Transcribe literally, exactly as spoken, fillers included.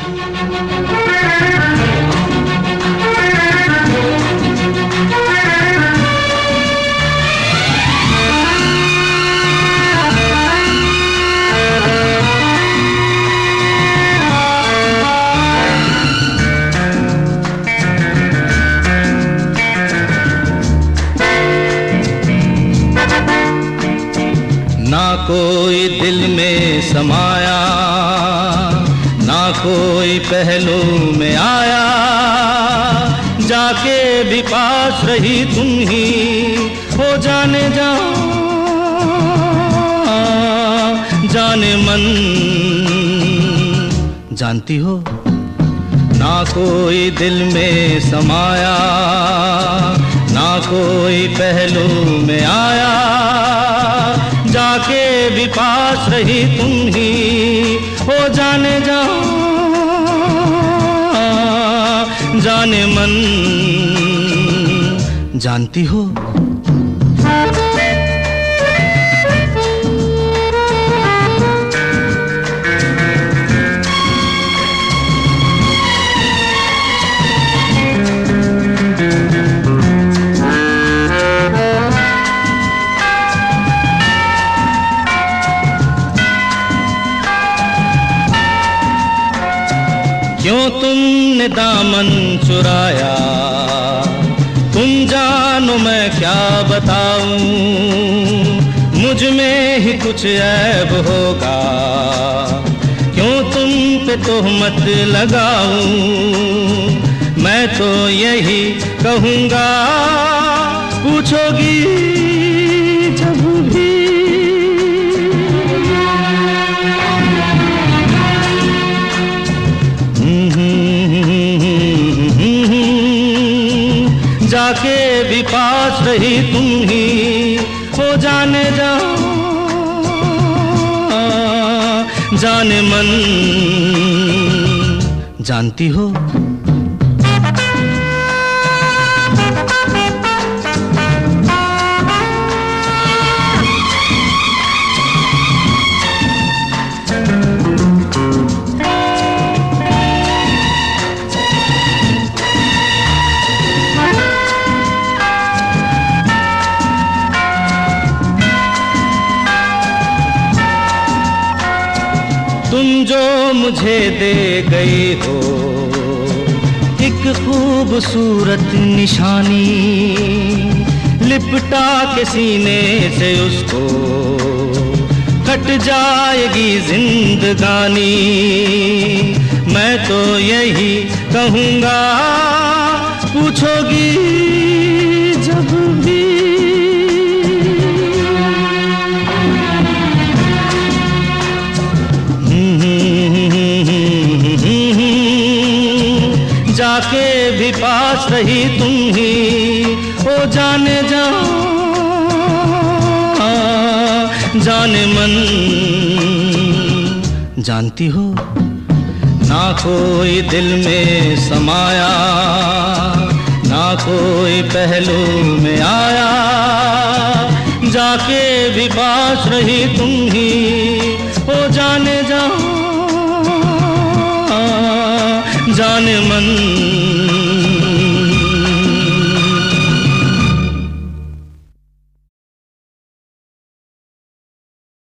ना कोई दिल में समाया, ना कोई पहलू में आया, जाके भी पास रही तुम ही हो जाने जा जाने मन। जानती हो ना कोई दिल में समाया, ना कोई पहलू में आया, जाके भी पास रही तुम ही हो जाने जा जाने मन। जानती हो क्यों तुमने दामन चुराया, तुम जानो मैं क्या बताऊं, मुझ में ही कुछ ऐब होगा, क्यों तुम पे तोहमत लगाऊं, मैं तो यही कहूँगा पूछोगी जब भी। जाके भी पास रही तुम ही हो जाने जा जाने मन। जानती हो तुम जो मुझे दे गई हो एक खूबसूरत निशानी, लिपटा के सीने से उसको कट जाएगी जिंदगानी, मैं तो यही कहूँगा पूछोगी जब भी। जाके भी पास रही तुम ही हो जाने जा जाने मन। जानती हो ना कोई दिल में समाया, ना कोई पहलू में आया, जाके भी पास रही तुम ही हो जाने जा जाने मन।